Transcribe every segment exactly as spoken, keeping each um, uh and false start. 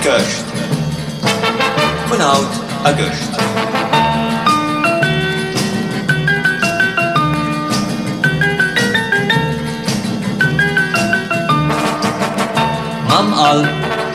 Köcht. Von Haut a Göcht. Mam all.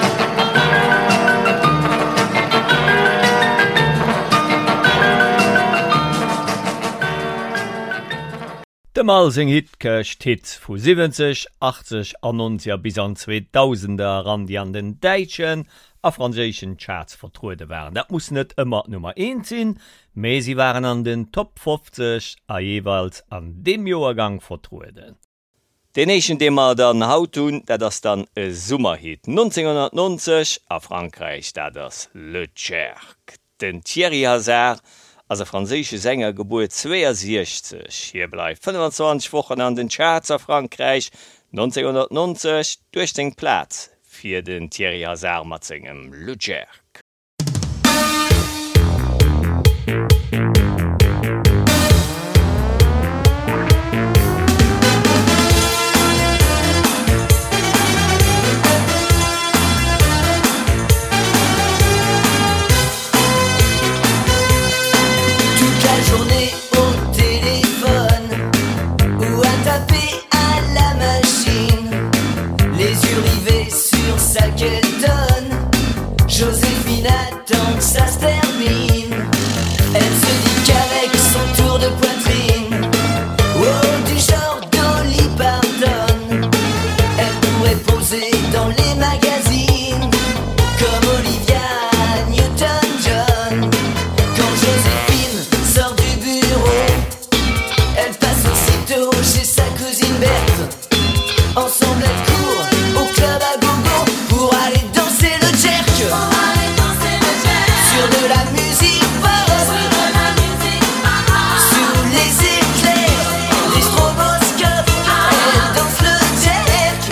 De Mal sing Hitköcht Hit vu siebzig, achtzig an neunzig bis an zweitausender ran die an den Deitschen a franzéschen Charts vertruede waren. Dat muss net immer Nummer eins sinn, me sie waren an den Top fünfzig a jeweils an dem Joergang vertruede. Den echen Demmer dann haut tun, dat das dann e Summerhit neunzehnhundertneunzig a Frankreich, dat das Le Cercle. Den Thierry Hazard als französische Sänger geboren zweiundsechzig. Hier bleibt fünfundzwanzig Wochen an den Charts auf Frankreich neunzehnhundertneunzig durch den Platz für den Thierry Hazard mit seinem Le Cercle. Joséphine attend que ça se termine. Elle se dit qu'avec son tour de poitrine, oh, du genre Dolly Parton, elle pourrait poser dans les magazines comme Olivia Newton-John. Quand Joséphine sort du bureau, elle passe aussitôt chez sa cousine Berthe. Ensemble elles courent au club à gogo pour aller danser le jerk. Sur de la musique pop, sous les éclairs, les stroboscopes, elle danse le jerk.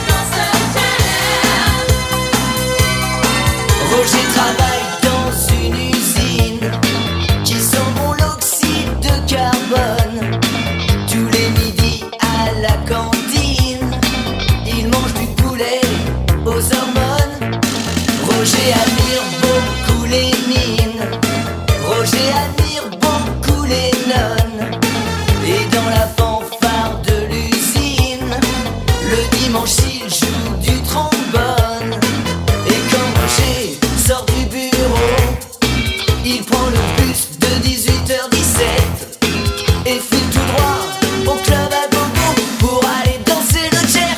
Roger travaille dans une usine qui sent bon l'oxyde de carbone. Tous les midis à la cantine, il mange du poulet aux hormones. Roger admire beaucoup les mines, Roger admire beaucoup les nonnes. Et dans la fanfare de l'usine, le dimanche il joue du trombone. Et quand Roger sort du bureau, il prend le bus de dix-huit heures dix-sept et file tout droit au club à gogo pour aller danser le jerk.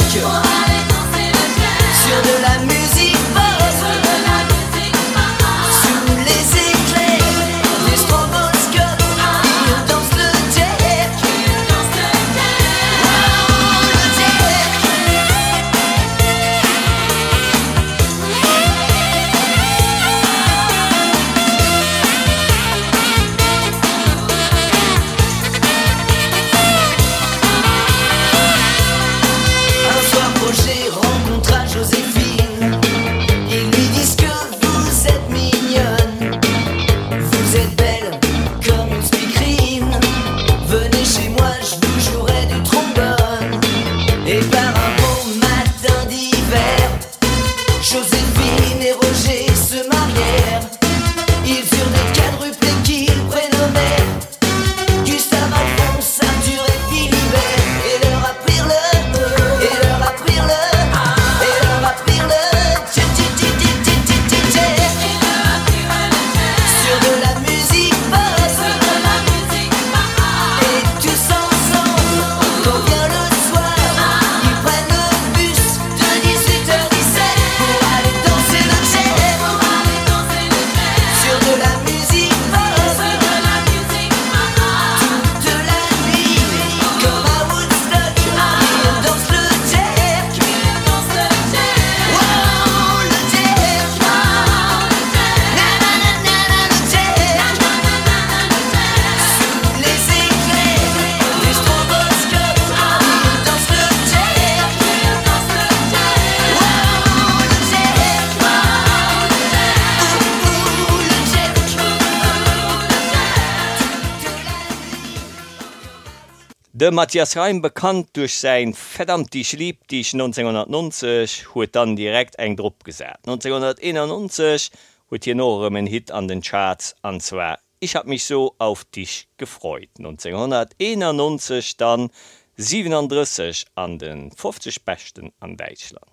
Sur de la musique pop, sous les éclairs, les stroboscopes, il danse le jerk. Oh, le jerk. Un soir Roger rencontra Joséphine. Ils lui disent que vous êtes mignonne, vous êtes belle comme une speakerine. Venez chez moi, je vous jouerai du trombone. Et par un beau matin d'hiver, Joséphine et Roger se marièrent. Ils eurent des quadruplés qu'ils prénommèrent Gustave, Alphonse, Arthur et Philibert. Et leur apprirent le, et leur apprirent le, et leur apprirent le tchè tchè tchè tchè tchè tchè tchè. Sur de la musique pop, et tous ensemble, quand vient le soir, ils prennent le bus de dix-huit heures dix-sept pour aller Der Matthias Reim, bekannt durch sein Verdammt ich lieb dich neunzehnhundertneunzig, hat dann direkt eng Druck gesetzt. neunzehnhunderteinundneunzig hat hier noch einen Hit an den Charts, und zwar Ich hab mich so auf dich gefreut. neunzehnhunderteinundneunzig dann siebenunddreißig an den fünfzig Besten an Deutschland.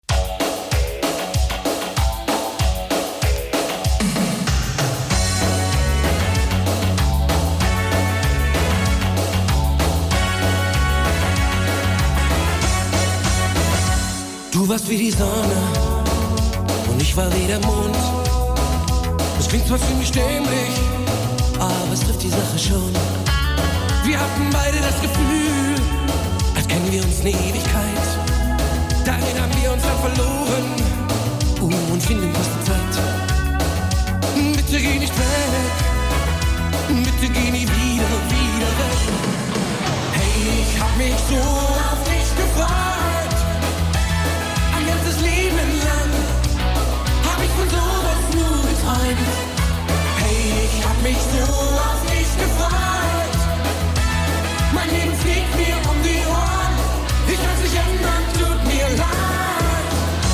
Du warst wie die Sonne und ich war wie der Mond. Es klingt zwar ziemlich dämlich, aber es trifft die Sache schon. Wir hatten beide das Gefühl, als kennen wir uns eine Ewigkeit. Darin haben wir uns dann verloren uh, und finden fast die Zeit. Bitte geh nicht weg, bitte geh nie wieder, wieder weg. Hey, ich hab mich so auf dich gefreut. Das Leben lang hab ich von sowas nur geträumt. Hey, ich hab mich so auf dich gefreut. Mein Leben fliegt mir um die Ohren. Ich kann's nicht ändern, tut mir leid.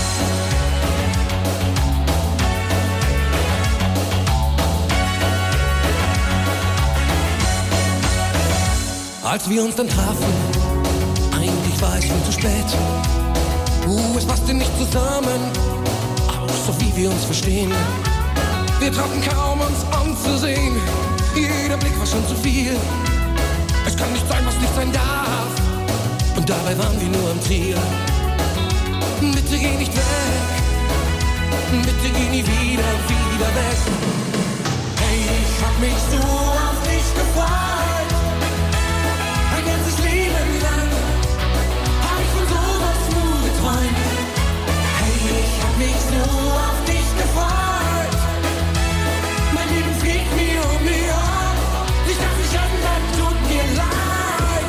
Als wir uns dann trafen, eigentlich war es schon zu spät. Uh, es passte nicht zusammen, auch so wie wir uns verstehen. Wir trauten kaum uns anzusehen, jeder Blick war schon zu viel. Es kann nicht sein, was nicht sein darf, und dabei waren wir nur am Ziel. Bitte geh nicht weg, bitte geh nie wieder, wieder weg. Hey, ich hab mich so auf dich gefreut. Ein ganzes Leben lang hab ich von sowas nur geträumt. Hey, ich hab mich so auf dich gefreut. Mein Leben fliegt mir um die Ohren. Ich darf nicht ändern, tut mir leid.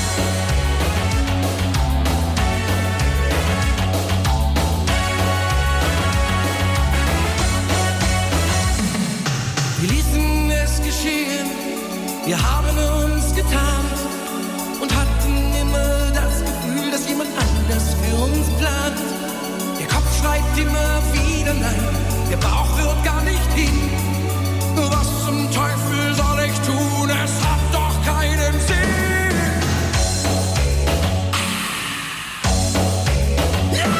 Wir ließen es geschehen, wir haben uns getarnt und hatten immer das Gefühl, dass jemand anders für uns plant. Der Kopf schreit immer wieder nein, der Bauch wird gar nicht hin. Was zum Teufel soll ich tun? Es hat doch keinen Sinn. Ja!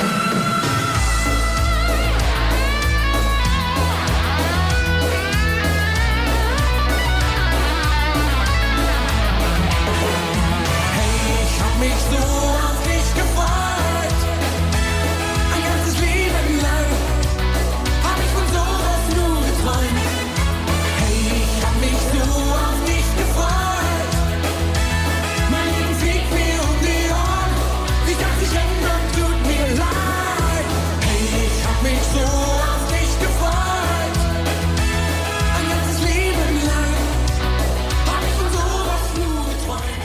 Hey, ich hab mich so auf dich gefreut. Ein ganzes Leben lang hab ich von sowas nur geträumt. Hey, ich hab mich so auf dich gefreut. Mein Leben fliegt mir um die Ohren. Ich darf dich ändern, tut mir leid. Hey, ich hab mich so auf dich gefreut. Ein ganzes Leben lang hab ich von sowas nur geträumt.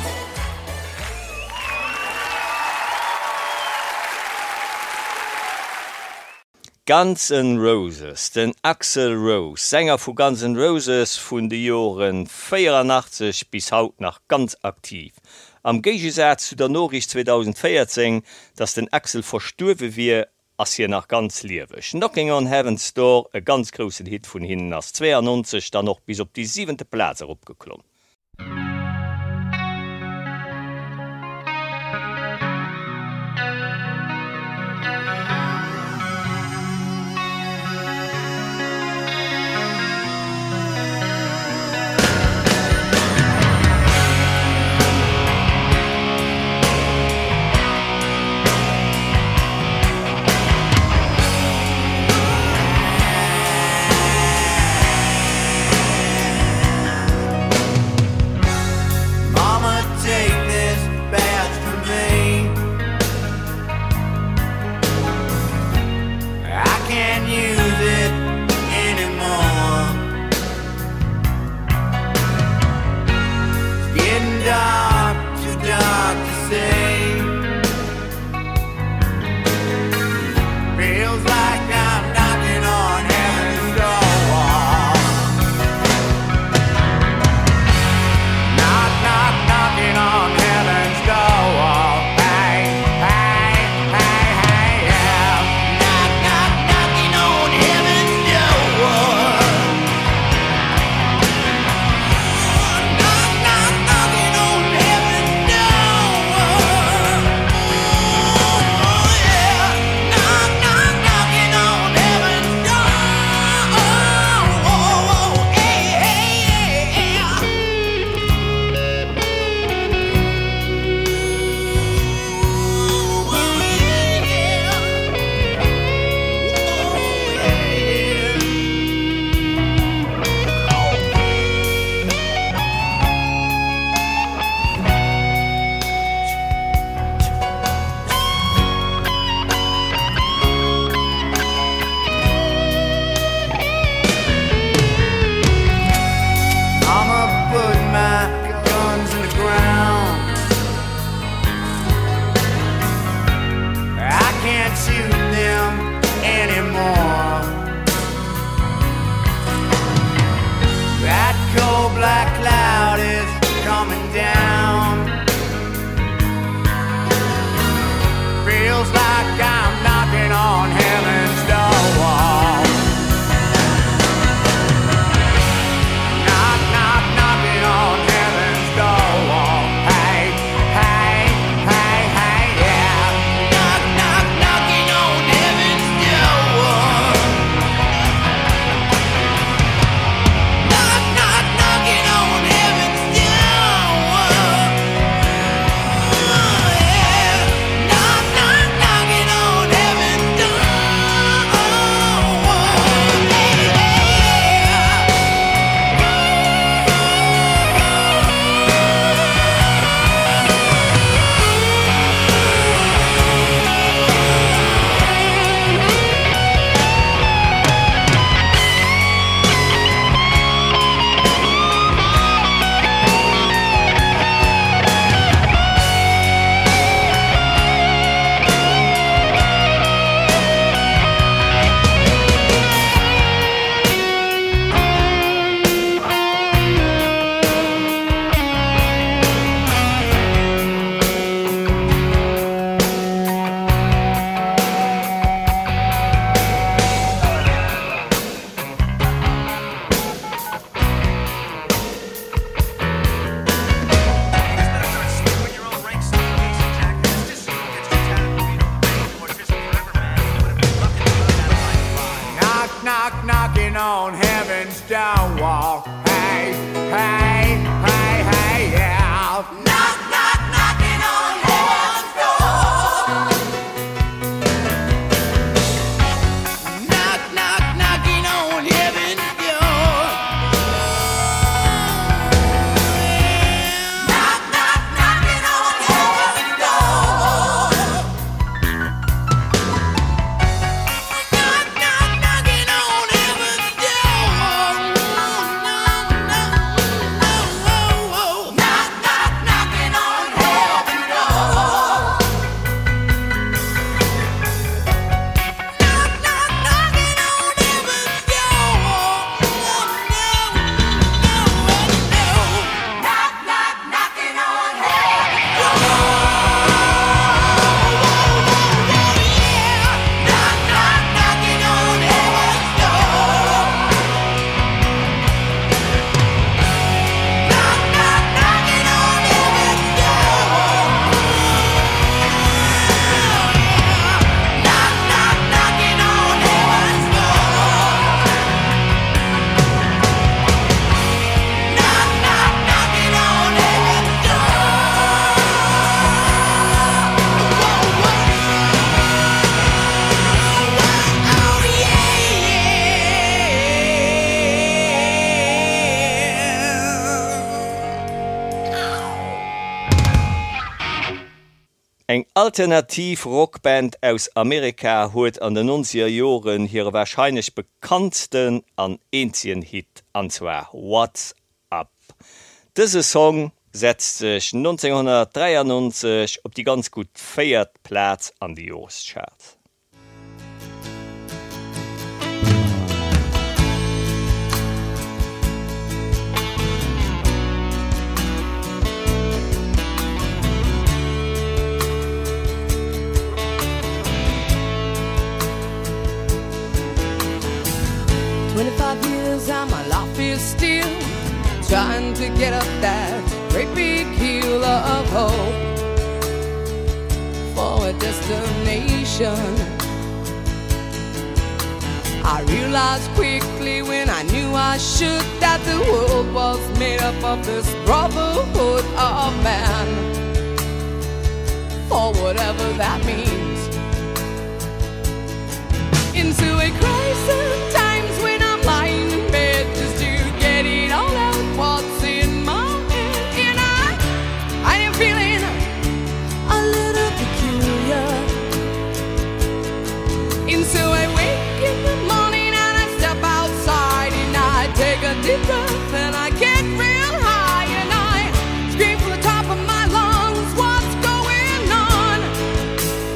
Guns N' Roses, den Axl Rose, Sänger von Guns N' Roses von den Jahren vierundachtzig bis haut nach ganz aktiv. Am Gegensatz zu der Nachricht zweitausendvierzehn, dass den Axl verstorben wird, ist hier noch ganz liebig. Knocking on Heaven's Door, ein ganz großer Hit von hinten aus zweiundneunzig, dann noch bis auf die siebente Platz herabgeklommen. knocking on heaven's door wall. Hey, hey, hey, hey, yeah. Knock, knock, knocking on heaven's door. Knock, knock, knocking on heaven's door. Knock, knock, knocking on heaven's door. Knock, knock, knocking on heaven's door. Knock, knock, knocking on heaven's door. Knock, knock, knocking on heaven's door. Knock, knock, knocking on heaven's door. Knock, knock, knocking on heaven's door. Knock, knock, knocking on heaven's door. Knock, knock, knocking on heaven's door. Knock, knock, knocking on heaven's Eng Alternativ-Rockband aus Amerika huet an den neunziger Joren hire wahrscheinlich bekanntsten an Indien-Hit anzwer What's Up. Dëse Song setzt sech neunzehnhundertdreiundneunzig op die ganz gut feiert Platz an die U S-Chart. twenty-five years and my life is still trying to get up that great big hill of hope for a destination. I realized quickly when I knew I should that the world was made up of this brotherhood of man, for whatever that means. Into a crisis times when I'm lying in bed just to get it all out what's in my head. And I, I am feeling a little peculiar. And so I wake in the morning and I step outside and I take a deep breath and I get real high and I scream from the top of my lungs, what's going on?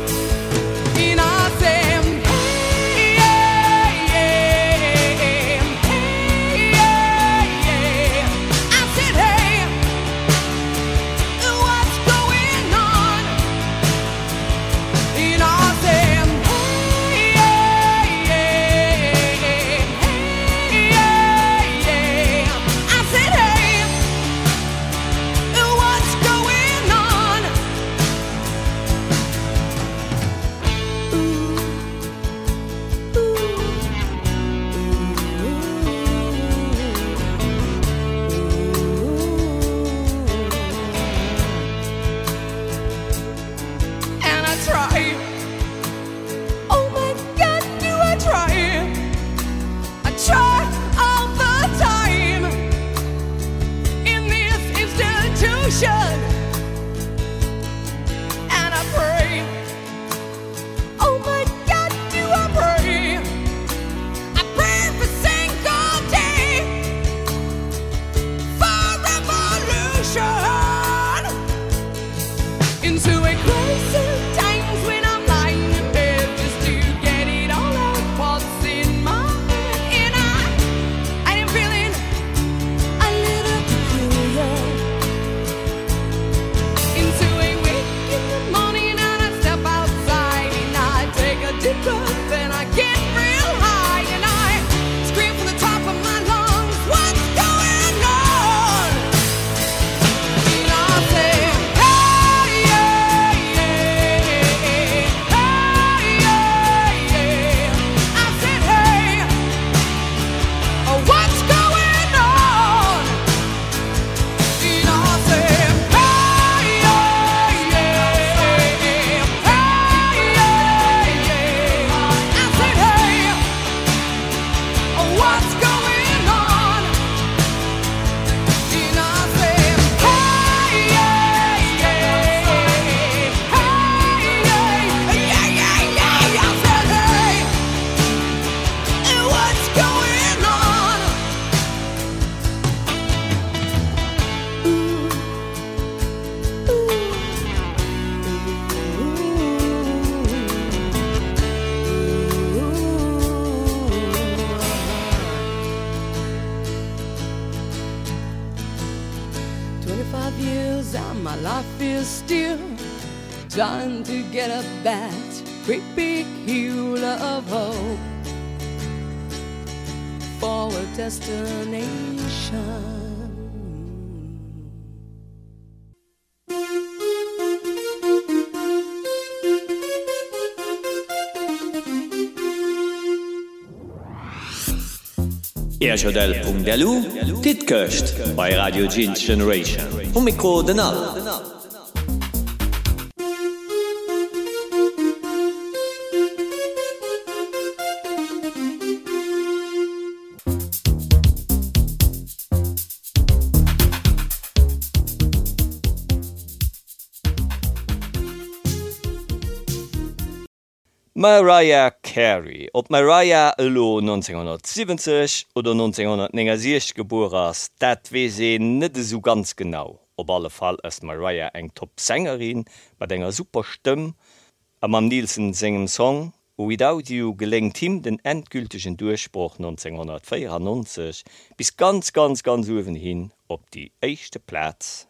trying to get up that great big hill of hope for a destination. Erchodel punkt d l u Dit köcht bei Radio Jeans Generation. Um Mikro den all. Mariah Carey, ob Mariah Elo neunzehnhundertsiebzig oder neunzehnhundertneunundsechzig geboren ist, das weiß ich nicht so ganz genau. Auf alle Fall ist Mariah eine Top-Sängerin mit einer super Stimme. Und am Nielsen singem Song Without You gelingt ihm den endgültigen Durchbruch neunzehnhundertvierundneunzig bis ganz, ganz, ganz oben hin auf die erste Platz.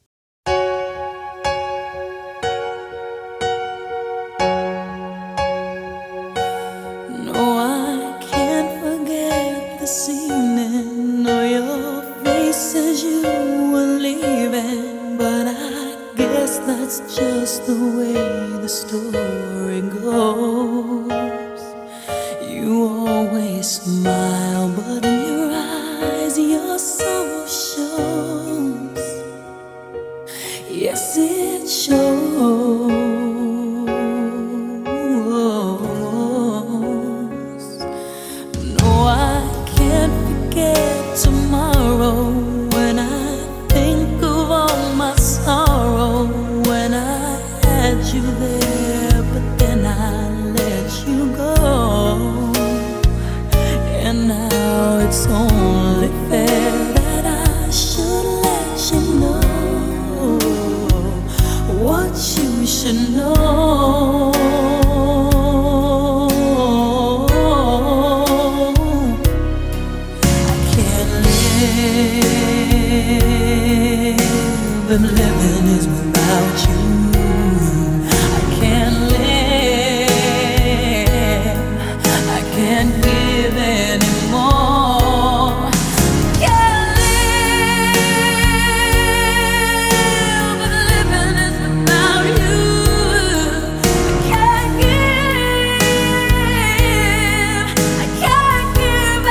This evening, know your face as you were leaving, but I guess that's just the way the story goes. You always smile, but in your eyes your sorrow shows. Yes, it shows. Tomorrow, when I think of all my sorrow, when I had you there, but then I let you go, and now it's only fair that I should let you know what you should know. And living is without you. I can't live. I can't give anymore. Can't live. But living is without you. I can't give. I can't give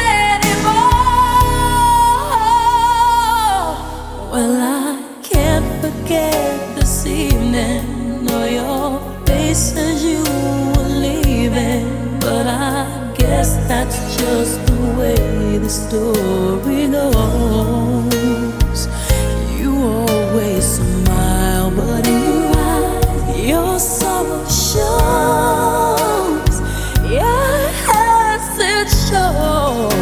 anymore. Well, I forget this evening, know your face as you were leaving, but I guess that's just the way the story goes. You always smile, but in your eyes your sorrow shows. Yes, it shows.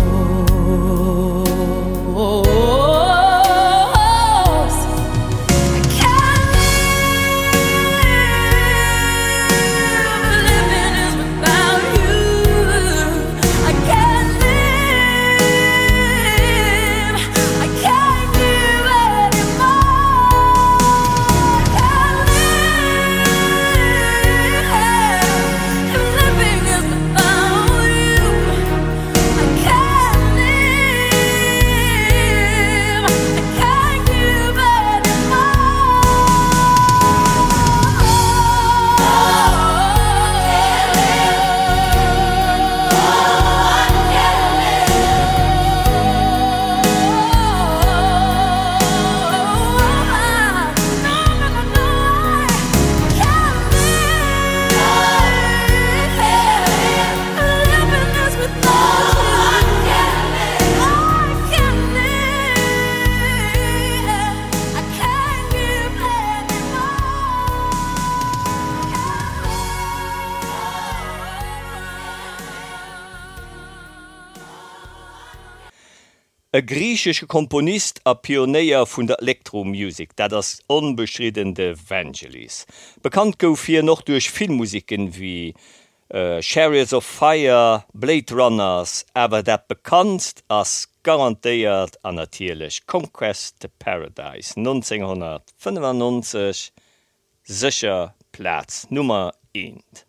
E griechsche Komponist a Pioneier vun der Elektromusik, dat das unbeschriedene Vangelis. Bekannt gouf hier noch durch Filmmusiken wie äh, Chariots of Fire, Blade Runners, aber dat bekannt as garantiiert an natierlech Conquest the Paradise neunzehnhundertfünfundneunzig, sicher Platz Nummer eins.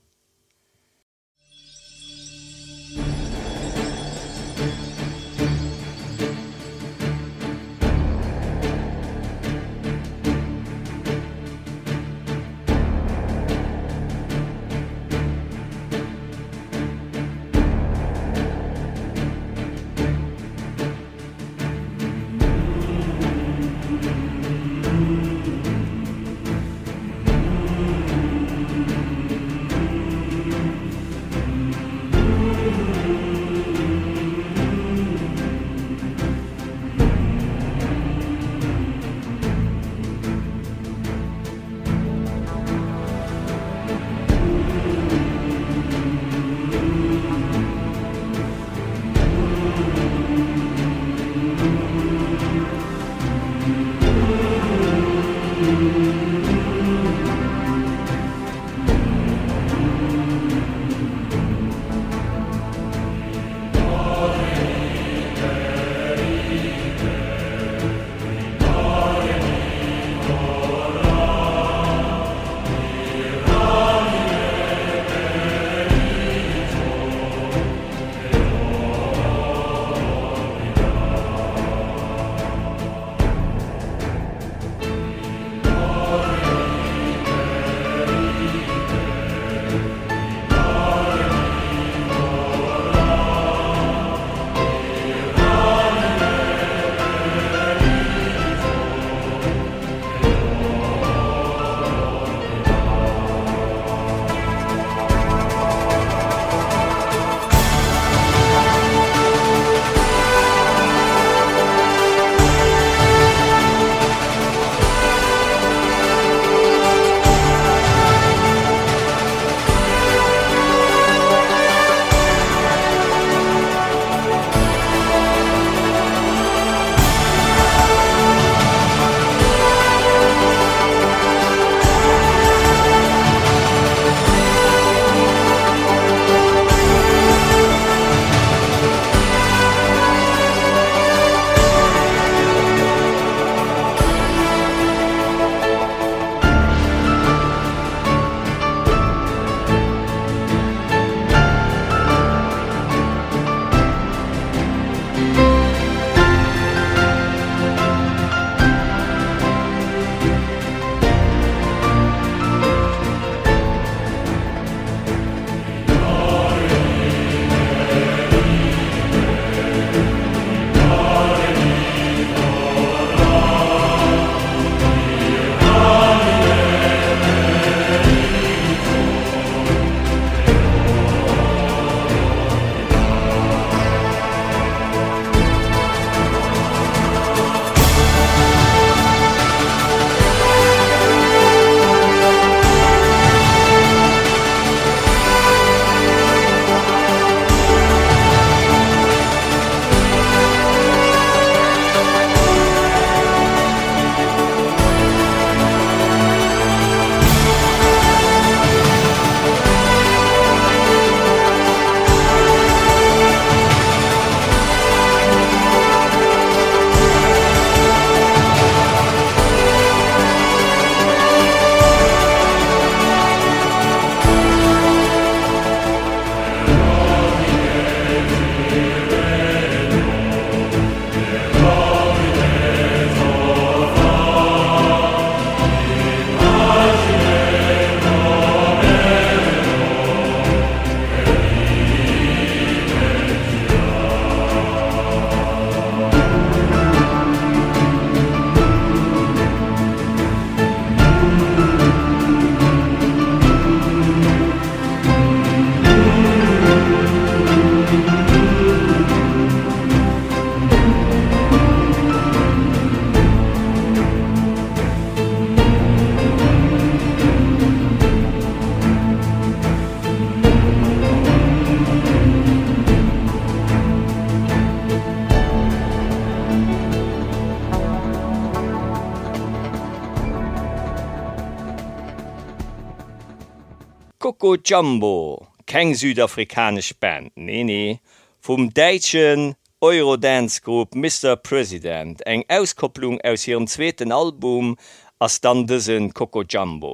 Coco Jumbo, keng südafrikanisch Band, nee nee, vum deitschen Eurodance-Group Mister President, eng Auskopplung aus ihrem zweiten Album ass dann dëssen Coco Jumbo.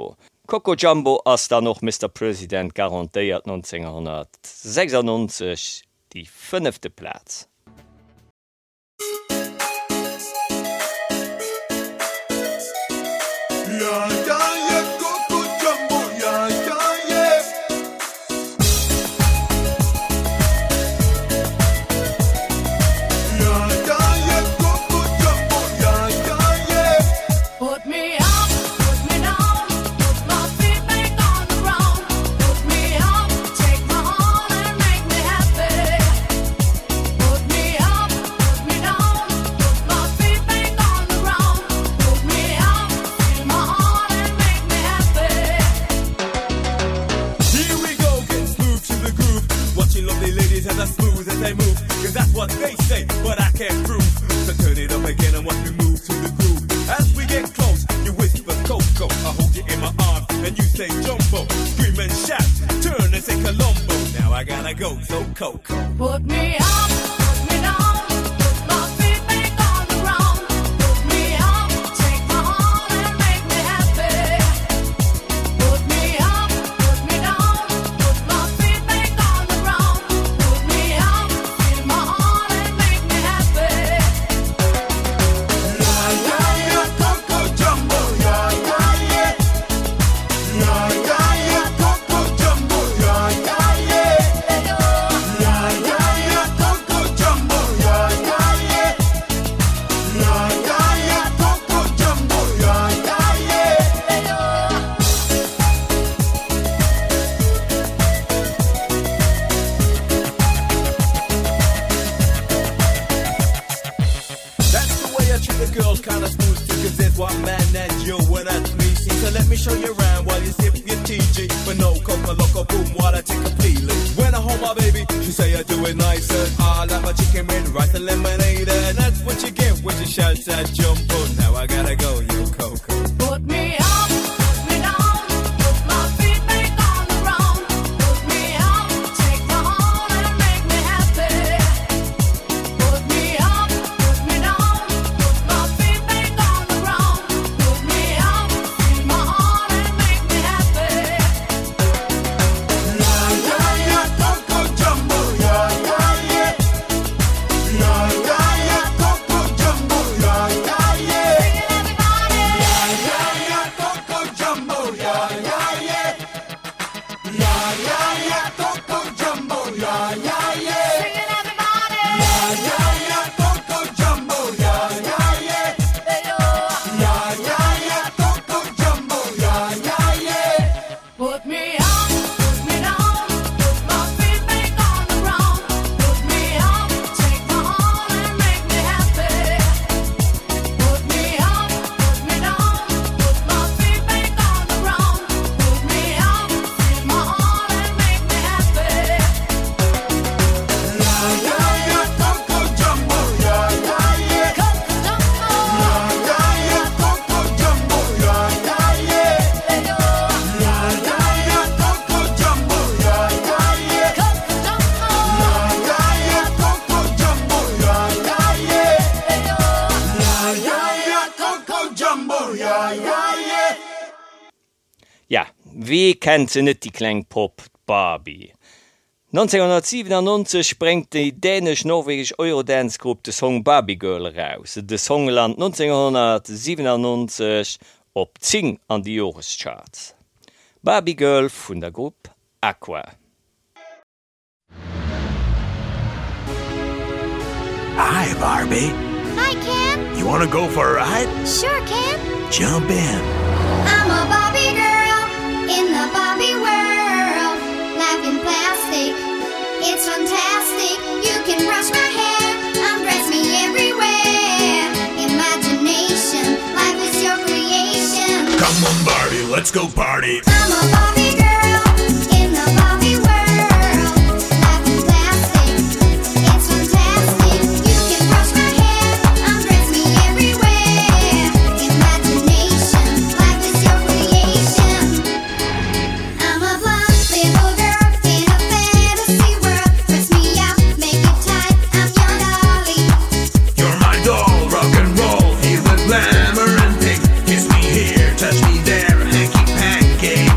Coco Jumbo ass da noch Mister President garantiiert neunzehnhundertsechsundneunzig die fünfte Platz. Ja, ja, ja, Coco Jumbo, ja, ja, yeah. Ja, ja, ja, Coco Jumbo, ja, ja, yeah. Put me up, put me down, put my feet back on the ground. Put me up, take my hand and make me happy. Put me up, put me down, put my feet back on the ground. Put me up, feel my heart and make me happy. Here we go, getting smooth to the groove. Watching lovely ladies as I smooth as they move. Cause that's what they say, but I can't prove. So turn it up again and watch me move to the groove. As we get close, you whisper Coco. I hold you in my arms and you say Jumbo. Scream and shout, turn and say Colombo. Now I gotta go, so Coco. Put me up, put me down, put my feet back on the ground. Put me up, take my hand and make me happy. Put me up, put me down, put my feet back on the ground. Put me up, feel my heart and make me happy. Yeah, yeah, yeah, Coco Jumbo, yeah, yeah, yeah. Yeah, yeah, yeah, Coco Jumbo, yeah, yeah, yeah. Yeah, yeah, yeah, Coco Jumbo, yeah, yeah, yeah. Yeah, yeah, yeah, Coco Jumbo, yeah, yeah, yeah. That's the way I treat the girls, kinda smooth too, cause there's one man that's you and that's me. See, so let me show you around while you sip your T G. But no coca loco boom while I take a peeling. When I hold my baby, she say I do it nicer. I like my chicken with rice and lemonade, and that's what you get when you shout that Jumbo. Now I gotta go, you Coco. Put me up, put me down, put my feet back on the ground. Put me up, take my hand and make me happy. Put me up, put me down, put my feet back on the ground. Put me up, feel my heart and make me happy. Yeah, yeah, yeah, Coco Jumbo, yeah, yeah, yeah. Yeah, yeah, yeah, Coco Jumbo, yeah, yeah, yeah. Yeah, yeah, yeah, Coco Jumbo, yeah, yeah, yeah. Yeah, yeah, yeah, Coco Jumbo, yeah, yeah, yeah. Yeah, yeah, yeah, Coco Jumbo, yeah, yeah, yeah. Yeah, yeah, yeah, Coco Jumbo, yeah, yeah, yeah. Put me up, put me down, put my feet back on the ground. Put me up, take my hand and make me happy. Put me up, put me down, put my feet back on the ground. Put me up, feel my heart and make me happy. Yeah, yeah, yeah, Coco Jumbo, yeah, yeah, yeah. Coco Jumbo, Yeah, yeah, yeah, Coco Jumbo, yeah, yeah, yeah. Yeah, yeah, yeah, Coco Jumbo, yeah, yeah, yeah. Coco Jumbo, Yeah, yeah, yeah, Coco Jumbo, yeah, yeah, yeah. Yeah, yeah, yeah, Coco Jumbo, yeah, yeah, yeah. Ja, wie kennt sie nicht die kleine Pop Barbie? neunzehnhundertsiebenundneunzig sprengt die dänisch-norwegische Eurodance-Gruppe den Song Barbie Girl raus. Der Song landet neunzehnhundertsiebenundneunzig op zehn an die Jahrescharts. Barbie Girl von der Gruppe Aqua. Hi, Barbie. Hi, Ken. You want to go for a ride? Sure, Ken. Jump in. I'm a Barbie girl in the Barbie world. Life in plastic, it's fantastic. You can brush my hair, undress me everywhere. Imagination, life is your creation. Come on, Barbie, let's go party. I'm a Barbie girl in the Barbie world. Life in plastic, it's fantastic. You can brush my hair, undress me everywhere. Imagination, life is your creation. I'm a blonde little girl in a fantasy world. Dress me up, make it tight, I'm your dolly. You're my doll, rock and roll. Feel the glamour and pink. Kiss me here, touch me there, hanky panky.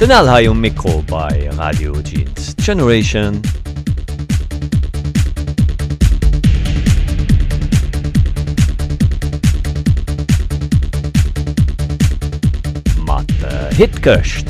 Den Alhai um Mikro bei Radio Jeans Generation. Mat äh, Hitköcht.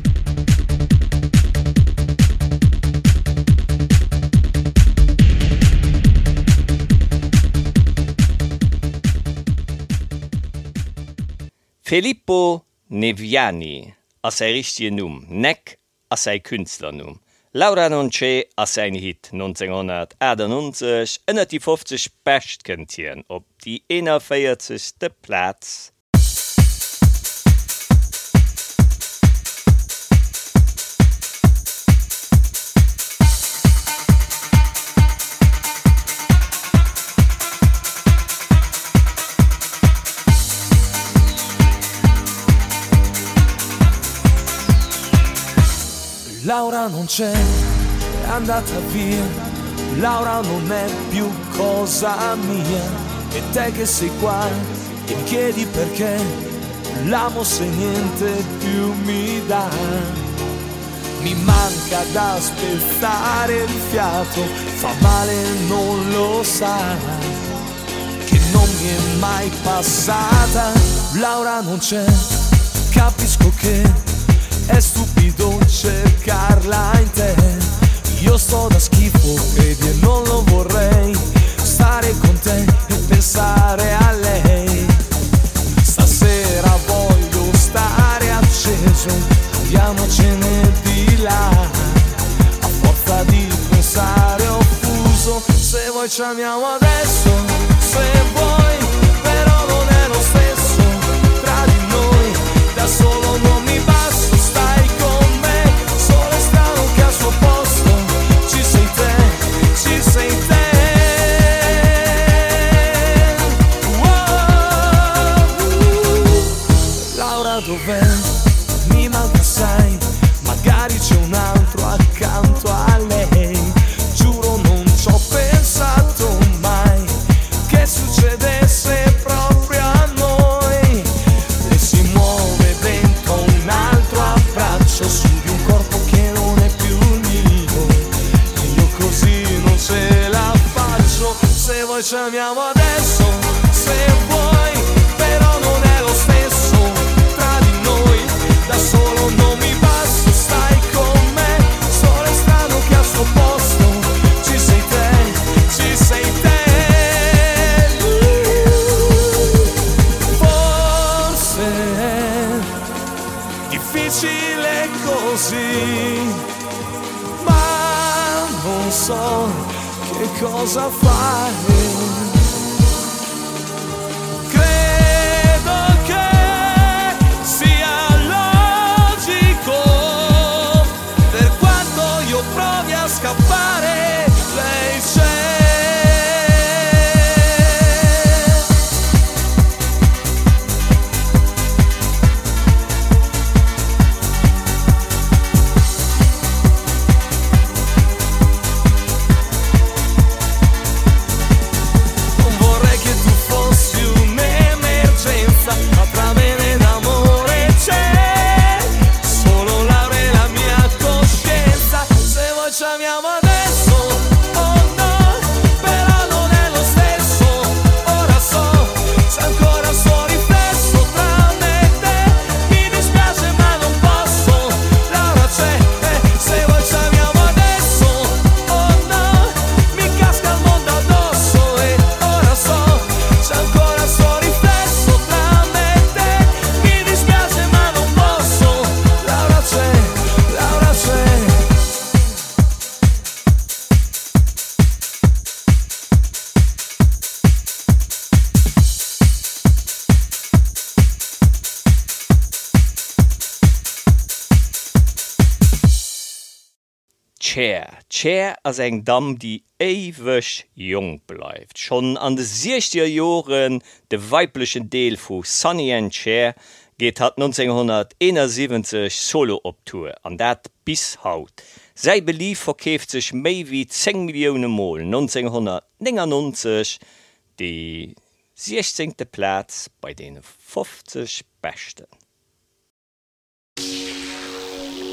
Filippo Neviani a sei richtige Numm, Neck a sei Künstlernum. Laura Nonche a sein Hit neunzehnhundertachtundneunzig ënnert die fünfzig Bestkentien op die einundvierzigste Platz. Laura non c'è, è andata via, Laura non è più cosa mia, e te che sei qua e mi chiedi perché l'amo se niente più mi dà. Mi manca da spezzare il fiato, fa male non lo sa, che non mi è mai passata. Laura non c'è, capisco che è stupido cercarla in te. Io sto da schifo, credi e non lo vorrei, stare con te e pensare a lei. Stasera voglio stare acceso, andiamocene di là. A forza di pensare ho fuso, se vuoi ci amiamo adesso, se vuoi, però non è lo stesso tra di noi, da solo non mi basta. Dov'è? Mi manca sai, magari c'è un altro accanto a lei. Giuro non ci ho pensato mai che succedesse proprio a noi. Lei si muove dentro un altro abbraccio su di un corpo che non è più mio, e io così non ce la faccio. Se vuoi ci amiamo adesso, se vuoi, però non è lo stesso. Da solo non mi basta, stai con me, solo è strano che al suo posto ci sei te, ci sei te. Forse è difficile così, ma non so che cosa fare. Scappare, lei c'è. Non vorrei che tu fossi un'emergenza, ma tra me ed amore c'è solo Laura e la mia coscienza. Se vuoi ci amiamo adesso, oh no, però non è lo stesso. Ora so, c'è ancora il suo riflesso tra me e te. Mi dispiace ma non posso, Laura c'è, eh, se vuoi ci amiamo adesso, oh no, mi casca il mondo addosso. E ora so, c'è ancora il suo riflesso tra me e te. Mi dispiace ma non posso, Laura c'è, Laura c'è. Cher. Cher as eng Dam, die ewech jung bleibt. Schon an de sechziger Joren de weiblichen Deel vu Sonny and Cher geht hat neunzehnhunderteinundsiebzig Solo op Tour, an dat bis haut. Sei Belief verkäft sich méi wie zehn Millionen Mal neunzehnhundertneunundneunzig die sechzehnte Platz bei den fünfzig Besten.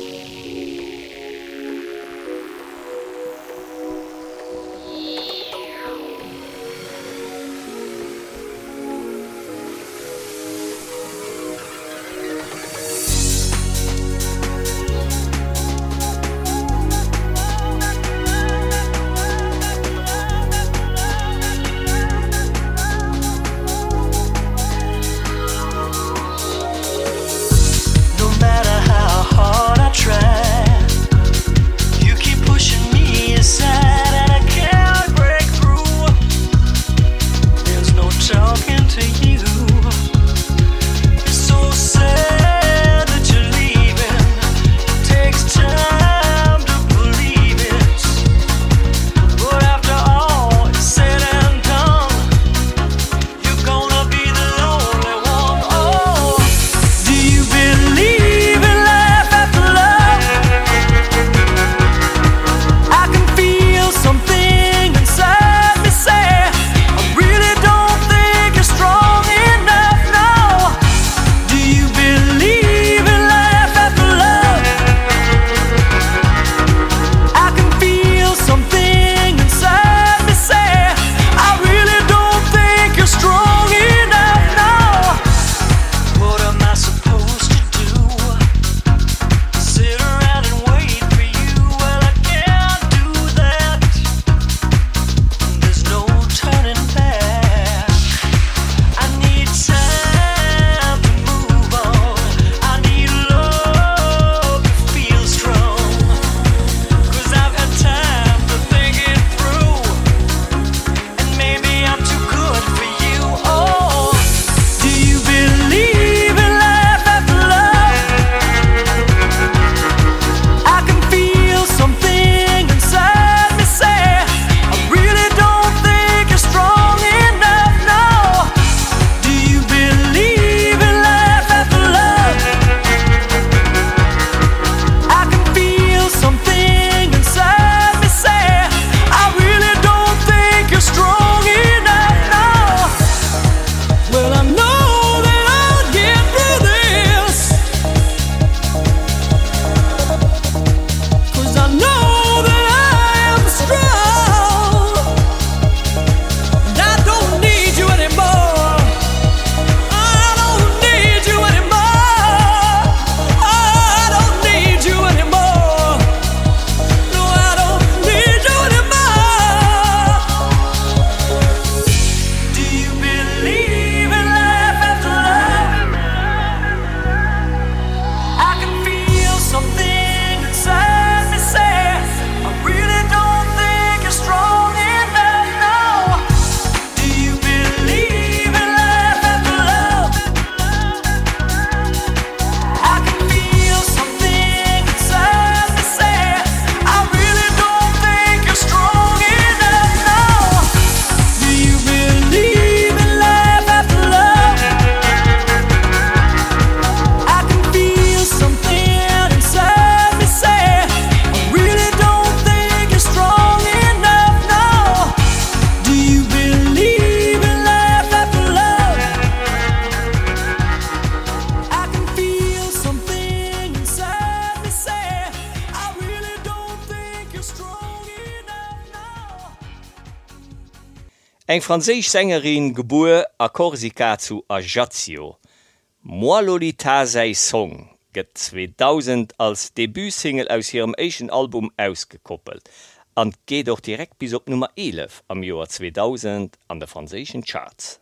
Eng franzésch Sängerin geboren a Korsika zu Ajaccio. Moi Lolita sei Song gëtt zweitausend als Debütsingle aus ihrem echten Album ausgekoppelt an geht doch direkt bis op Nummer elf am Joar zweitausend an der französischen Charts.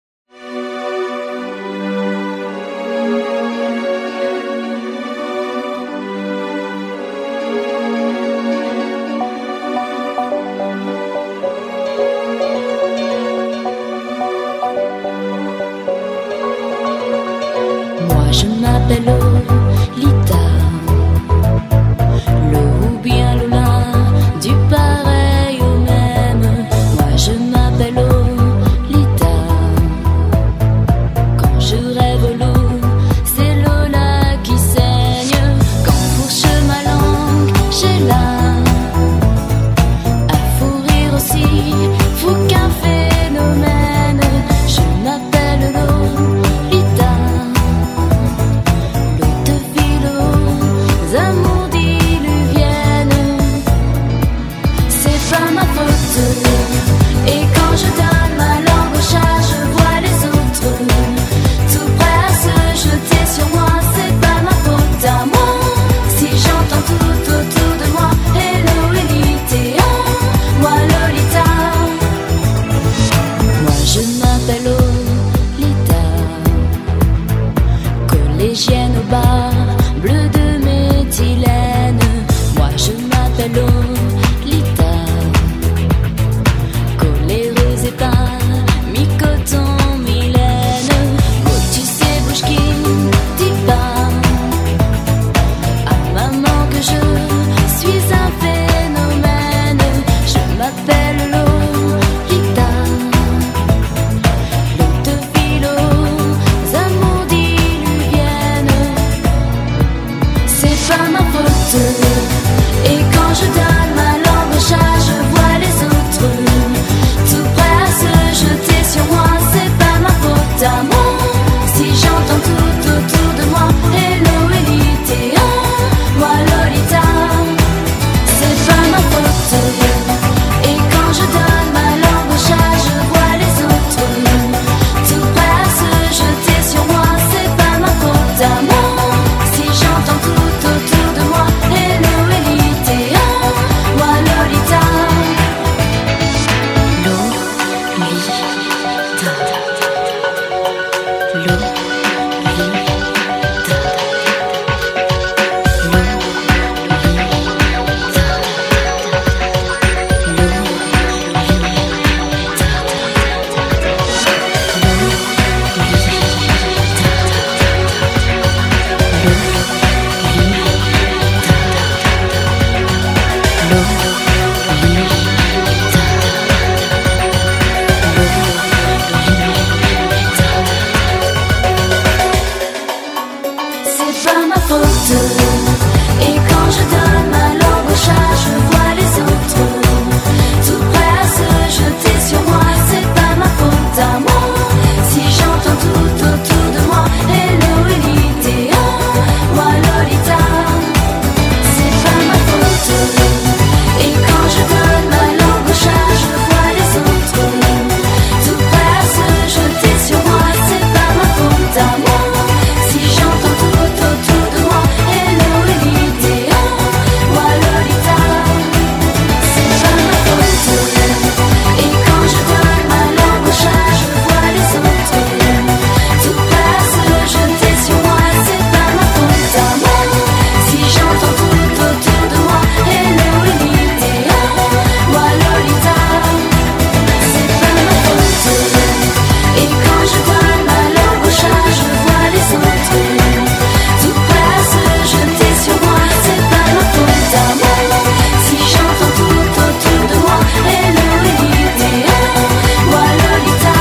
Moi je m'appelle Lolita, le ou bien Lola, du pareil au même. Moi je m'appelle Lolita, quand je rêve l'eau, c'est Lola qui saigne. Quand fourche ma langue, j'ai là à fourrir aussi, fou qu'un phénomène. Je m'appelle Lolita, amours diluviennes, c'est pas ma faute. Et quand je donne ma langue au chat, je vois les autres tout prêts à se jeter sur moi. C'est pas ma faute à moi si j'entends tout autour de moi hello Lolita, moi Lolita. Moi je m'appelle Lolita, collégienne au bar bleu de méthylène. Moi je m'appelle Lolita, coléreuse et pas mi-coton Mylène. Oh tu sais bouge qui dit pas à maman que je suis un phénomène. Je m'appelle Lolita, l'eau de philo, amours diluviennes, c'est pas ma faute. Et quand je donne ma langue au chat, je vois les autres tout prêts à se jeter sur moi. C'est pas ma faute à moi si j'entends tout autour de moi hello Lolita, moi Lolita. C'est pas ma faute. Et quand je donne ma langue au chat, je vois les autres tout prêts à se jeter sur moi. C'est pas ma faute à moi si j'entends tout autour de moi hello Lolita, moi Lolita. C'est pas ma faute. Et quand je donne ma langue au chat, je vois les autres tout prêts à se jeter sur moi. C'est pas ma faute à moi si j'entends tout autour de moi hello Lolita, moi Lolita. C'est pas ma faute. Et quand je donne ma langue au chat, je vois les autres tout prêts à se jeter sur moi. C'est pas ma faute à moi si j'entends tout autour de moi hello Lolita, moi Lolita. C'est pas ma faute. Et quand je donne ma langue au chat, je vois les autres tout prêts à se jeter sur moi. C'est pas ma faute à moi si j'entends tout autour de moi hello Lolita, moi Lolita. C'est pas ma faute. Et quand je donne ma langue au chat, je vois les autres tout prêts à se jeter sur moi. C'est pas ma faute à moi si j'entends tout autour de moi hello Lolita, moi Lolita.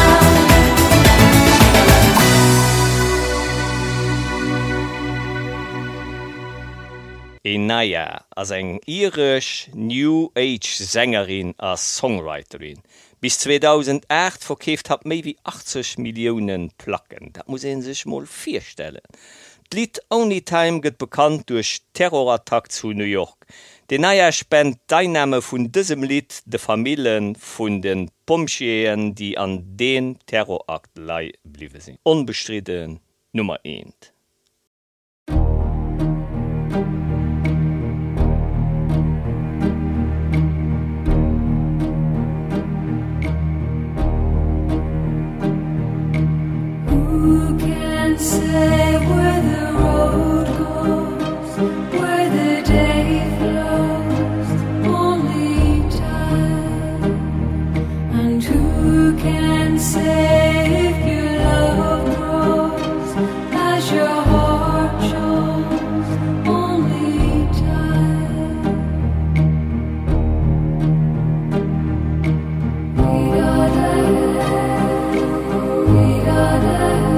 Inaya as eng irisch New Age Sängerin as Songwriterin. Bis zweitausendacht verkauft hat méi wie achtzig Millionen Placken. Dat muss en sich mal vorstellen. D'Lied Only Time gëtt bekannt durch Terrorattack zu New York, Die neue Spend Dyname vun diesem Lied de Familien vun den Pomscheen, die an den Terrorakt lei bliebe sind. Unbestritten Nummer eins. Who can say where the road goes, where the day flows, only time? And who can say if your love grows as your heart shows, only time? We gotta We gotta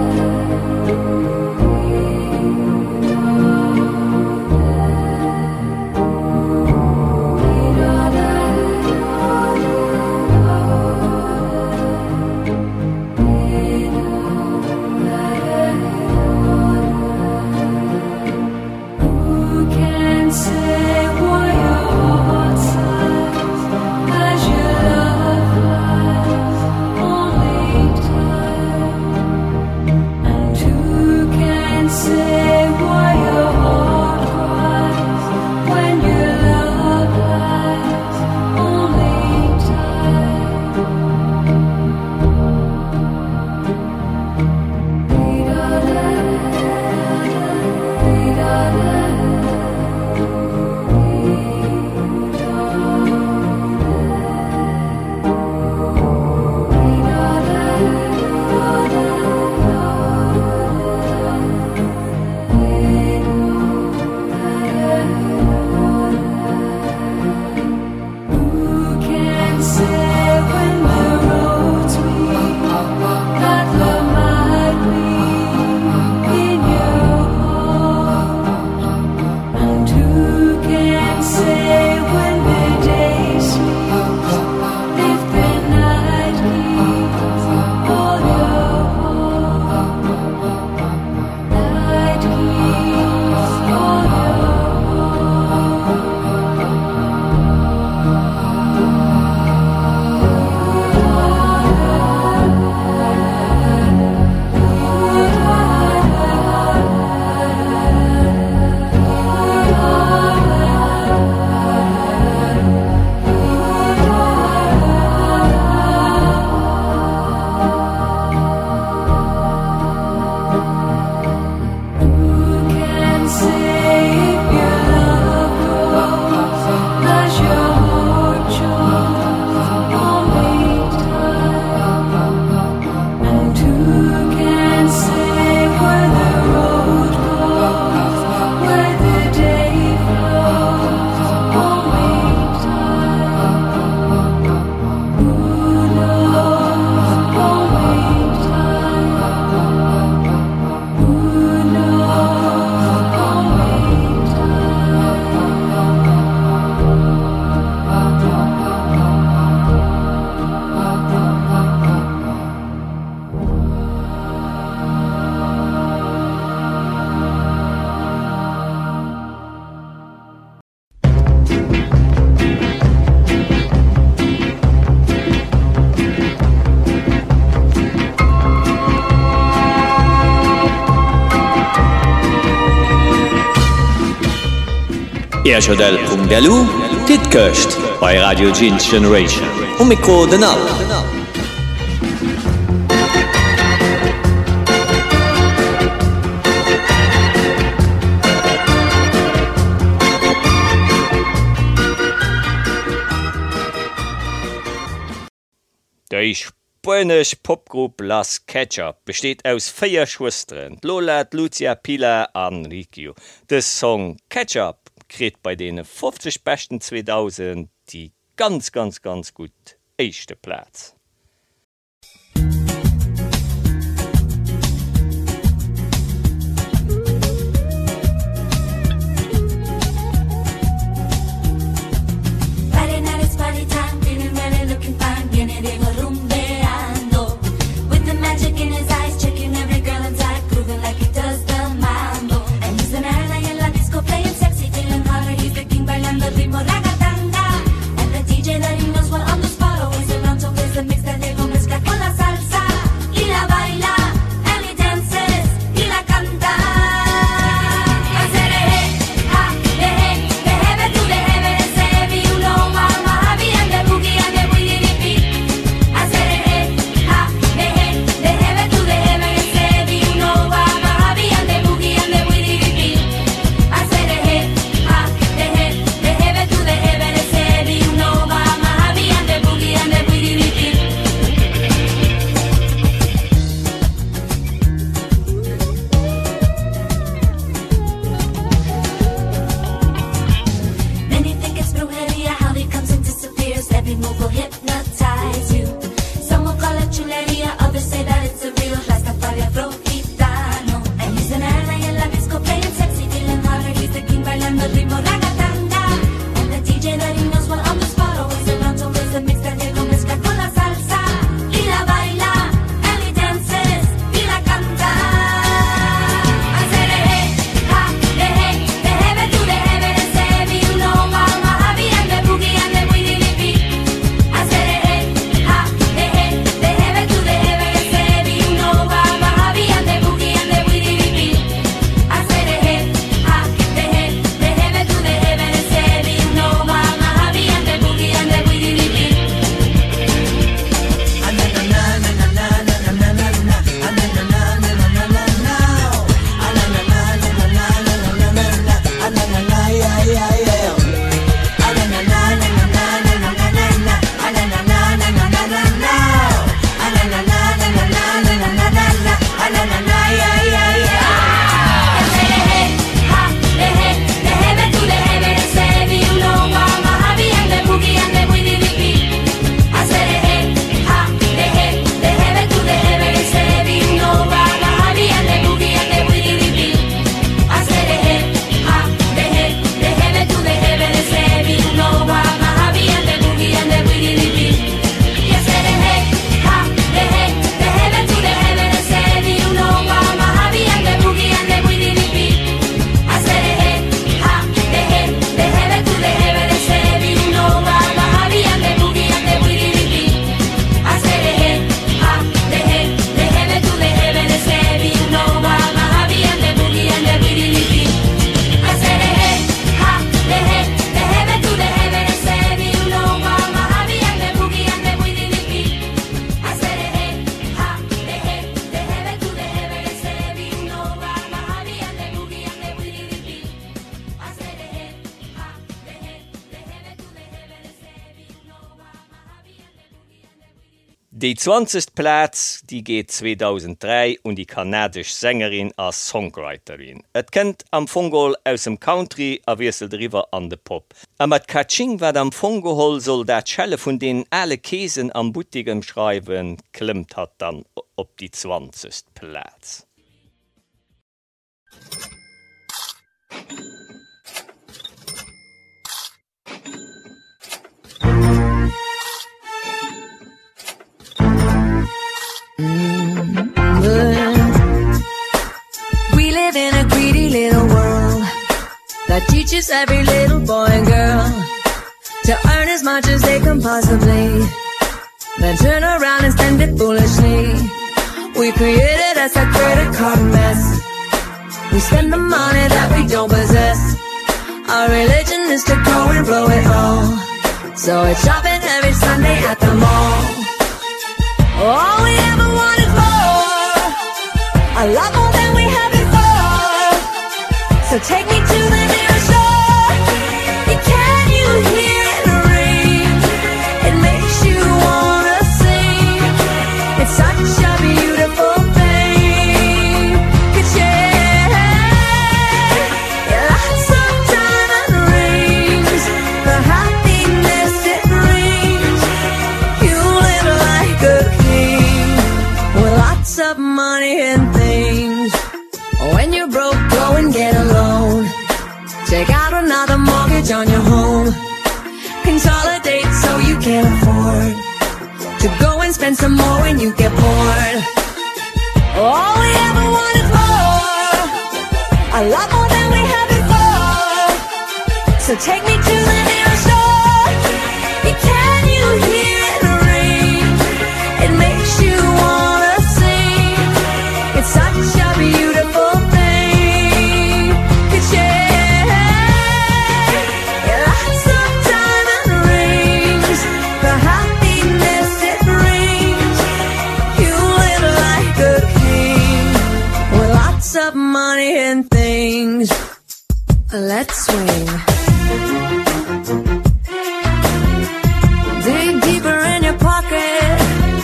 Erchodel punkt d e l u Dit köcht bei Radio Jeans Generation. Um Mikro den Al. Die spanische Popgruppe Las Ketchup besteht aus vier Schwestern, Lola, Lucia, Pilar und Riccio. Der Song Ketchup kriegt bei den fünfzig besten zweitausend die ganz, ganz, ganz gut erste Platz. Friday night it's party time, feeling ready, looking fine, viene Diego rumbeando. With the magic in his eyes, checking every girl inside, grooving like he does the mambo. And he's an airline in la disco, playing sexy, feeling hotter, he's the king bailando ritmo. Die zwanzigste Platz, die geht zweitausenddrei und die kanadische Sängerin als Songwriterin. Et kennt am Fongol aus dem Country a wieselt river an de Pop. Am at Kaching wat am Fongehol soll dat Schelle von den alle Käsen am Buttigem Schreiben klimmt hat dann op die zwanzigste Platz. We live in a greedy little world that teaches every little boy and girl to earn as much as they can possibly, then turn around and spend it foolishly. We created us a credit card mess. We spend the money that we don't possess. Our religion is to go and blow it all, so it's shopping every Sunday at the mall. All we ever wanted more, a lot more than we had before. So take me to the nearest shore. Can you hear it ring? It makes you wanna sing. It's such a beautiful thing. Ka-ching. Yeah, lots of diamond rings, the happiness it brings. You live like a king with lots of money and things. When you're broke, go and get a loan. Take out another mortgage on your home. Consolidate so you can afford to go and spend some more when you get bored. All we ever want is more, a lot more than we had before. So take me to the nearest shore. Can you hear it ring? It makes you wanna sing. It's such a beautiful thing. Ka-ching. Yeah, lots of diamond rings, the happiness it brings. You live like a king with lots of money and things. Let's swing. Dig deeper in your pocket.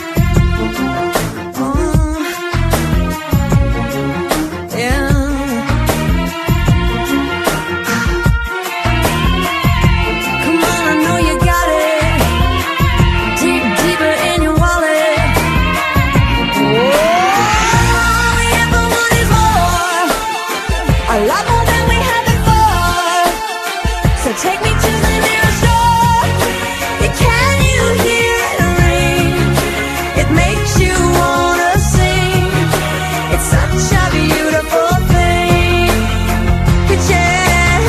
Oh, yeah. Come on, I know you got it. Dig deeper in your wallet. Oh, we ever wanted more, a lot more than we had before. So take me to the nearest shore. Can you hear it ring? It makes you wanna sing. It's such a beautiful thing. Ka-ching.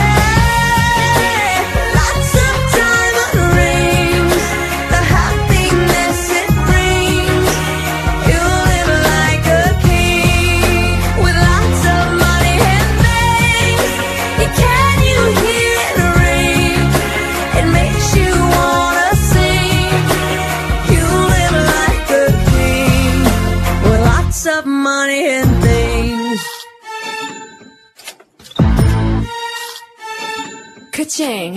Lots of diamond rings, the happiness it brings. You live like a king with lots of money and things. Can you hear it ring? It makes you wanna sing. You live like a king with lots of money and things. Ka-ching.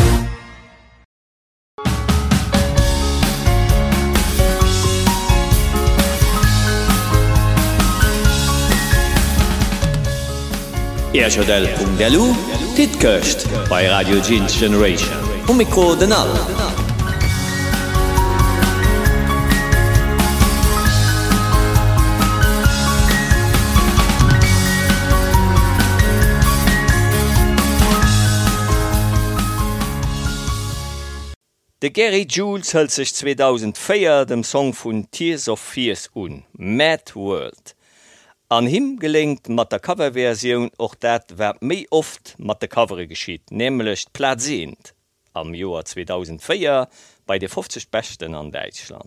Erchodel punkt d e l u, dit köcht bei Radio Jeans Generation. Um Mikro den Al. De Gary Jules hält sich zweitausendvier dem Song von Tears of Fears un, Mad World. An him gelingt mat der Coverversion och dat wer méi oft mat der Covere geschieht, nämlich Platz zehn am Joar zweitausendvier bei de fünfzig Besten an Deutschland.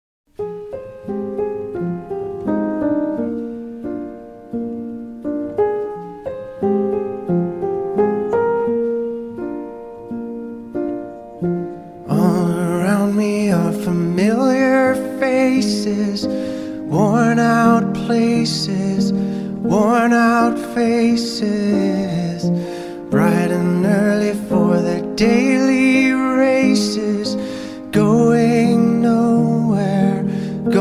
All around me are familiar faces, worn out places, worn out faces, bright and early for their daily races, going nowhere,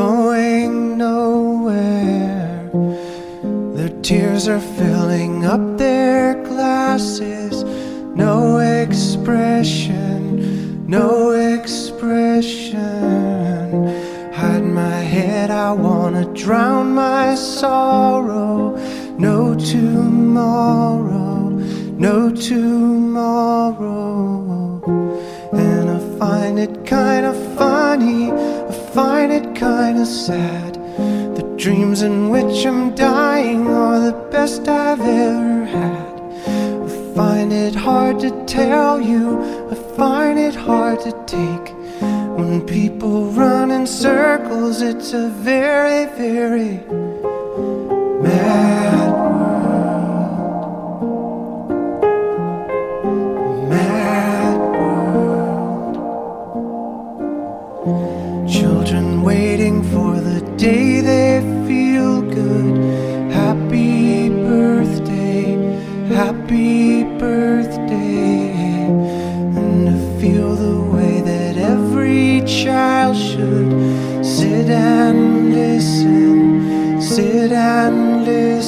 Tears are filling up their glasses. No expression, no expression. Hide my head, I wanna drown my sorrow. No tomorrow, no tomorrow. And I find it kinda funny, I find it kinda sad. The dreams in which I'm dying are the best I've ever had. I find it hard to tell you, I find it hard to take. When people run in circles, it's a very, very mad world. Mad world. Children waiting for the day they feel good. Happy birthday, happy birthday. And to feel the way that every child should sit and listen, sit and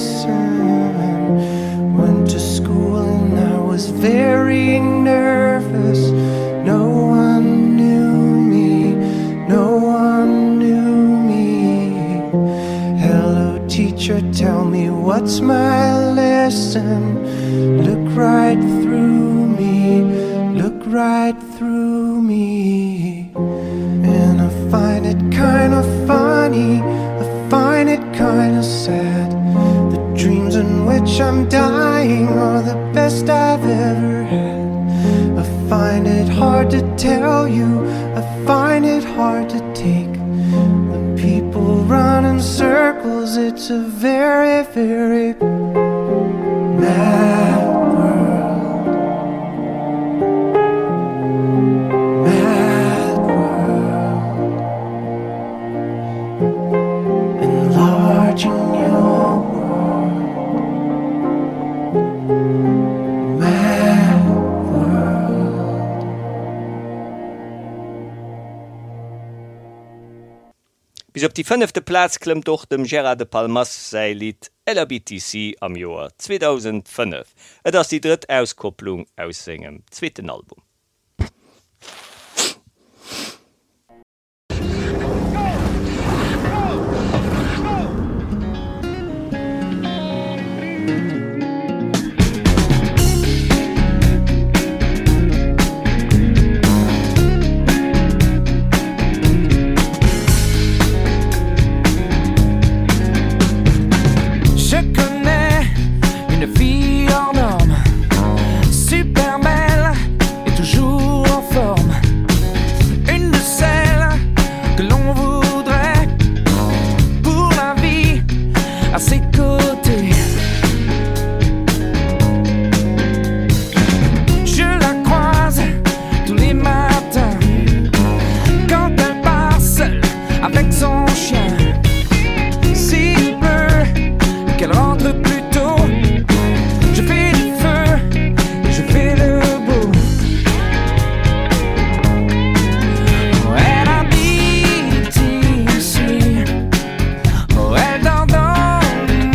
listen. Went to school and I was very nervous. No one knew me, no one knew me. Hello teacher, tell me what's my lesson. Look right through me, look right through me. And I find it kinda funny, I find it kinda sad. The dreams in which I'm dying are the best I've ever had. I find it hard to tell you, I find it hard to take. When people run in circles, it's a very, very mad world. Mad world. Enlarging your world. Mad world. Bis op die fünfte Platz klemmt doch dem Gerard de Palmas sei Lied L B T C am Joar zweitausendfünf. Et ass die dritt Auskopplung aus segem zweiten Album. Je connais une fille hors norme, super belle et toujours en forme. Une de celles que l'on voudrait pour la vie à ses côtés. Je la croise tous les matins quand elle part seule avec son chien. S'il pleut, qu'elle rentre plus tôt, je fais du feu et je fais le beau. Oh, elle habite ici, oh, elle dort dans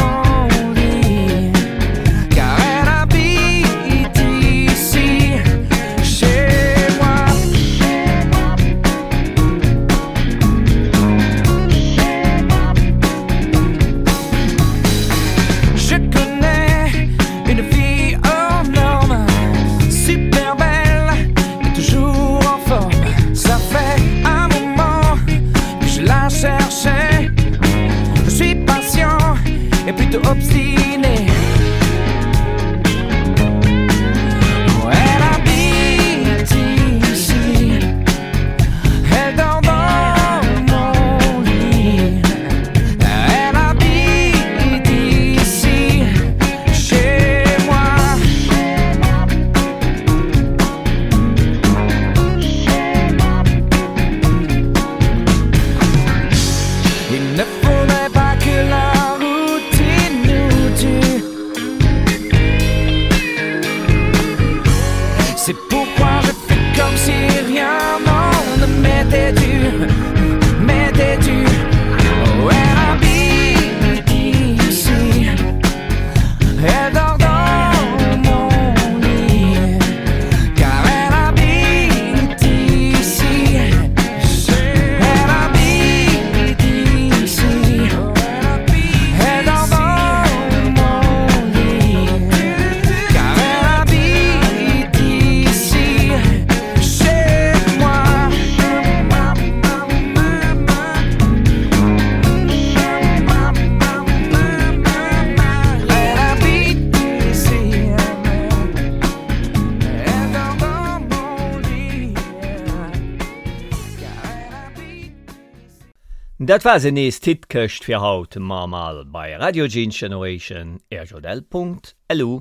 Dat war se nees Hitköcht fir haut Mamal bei Radio Jeans Generation r j l punkt l u.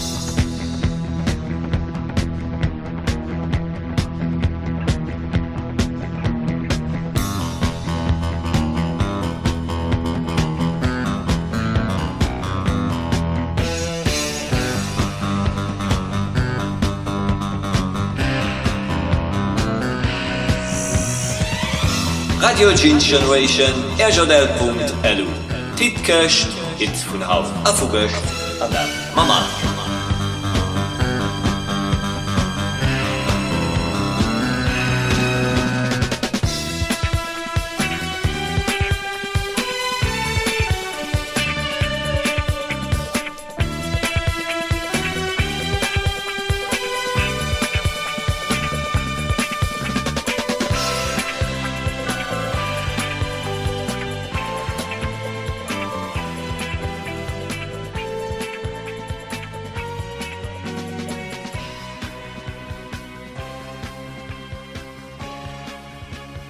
Radio Jeans Generation r j l punkt l u. Hitköcht, Hits vun Hauf Afugecht, an der Mama.